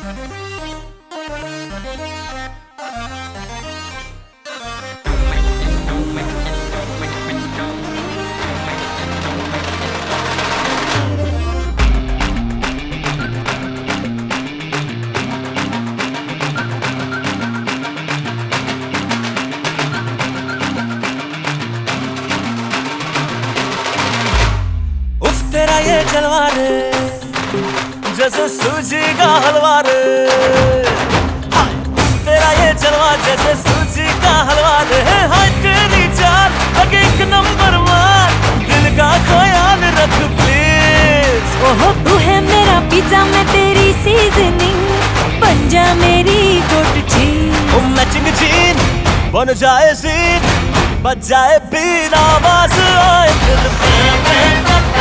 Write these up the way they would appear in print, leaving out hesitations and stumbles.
तेरा ये जलवा रे जैसे सूजी का हलवा रे, तेरा ये जलवा जैसे सूजी का हलवा रे। हाय तेरी चाल लगे एक नंबर मार, दिल का ख्याल रख प्लीज। ओहो तू है मेरा पिज्जा, मैं तेरी सीजनिंग, बन जा मेरी गोट चीज। ओ मैचिंग जीन बन जाए सीन, बज जाए बीन, आवाज आए दिल में।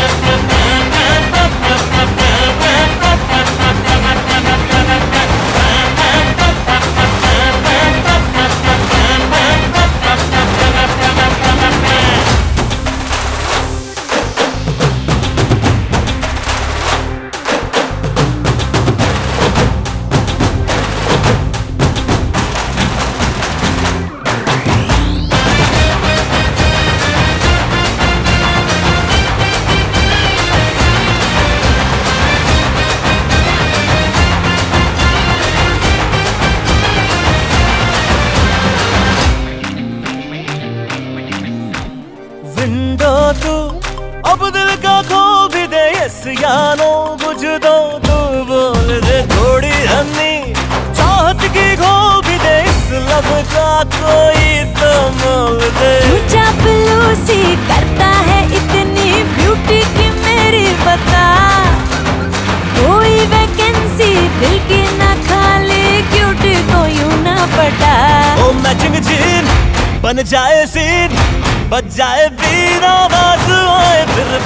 विंडो तू अब दिल का खोल भी दे, यस या नो बुझ दो तू बोल दे। थोड़ी हनी चाहत की खोल भी दे, इस लब का कोई तो मोल दे। तू चापलूसी करता है इतनी ब्यूटी की मेरी बता, कोई वैकेंसी दिल की ना खाली, क्यूटी को यूं ना पटा। ओ मैचिंग जीन बन जाए सीन, बज जाए बीन, आवाज आए फिर।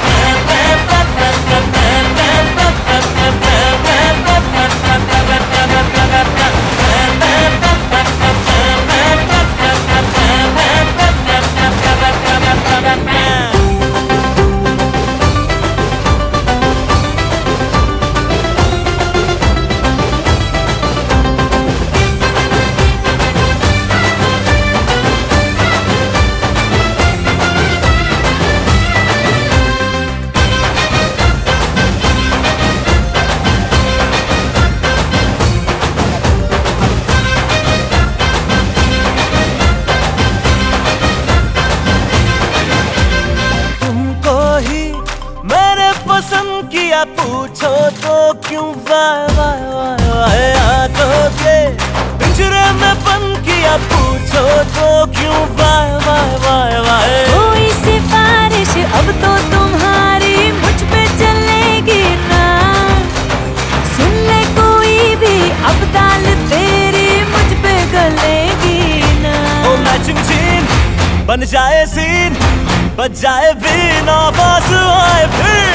पसंद किया पूछो तो क्यों, वाय वाय वाय वाय आंखों के पिंजरे में बंद किया पूछो तो क्यों, वाय वाय वाय वाय। कोई सिफारिश अब तो तुम्हारी मुझ पे चलेगी ना, सुन ले कोई भी अब दाल तेरी मुझ पे गलेगी ना। ओ मैचिंग जीन बन जाए सीन, बज जाए बीन, आवाज आए फिर।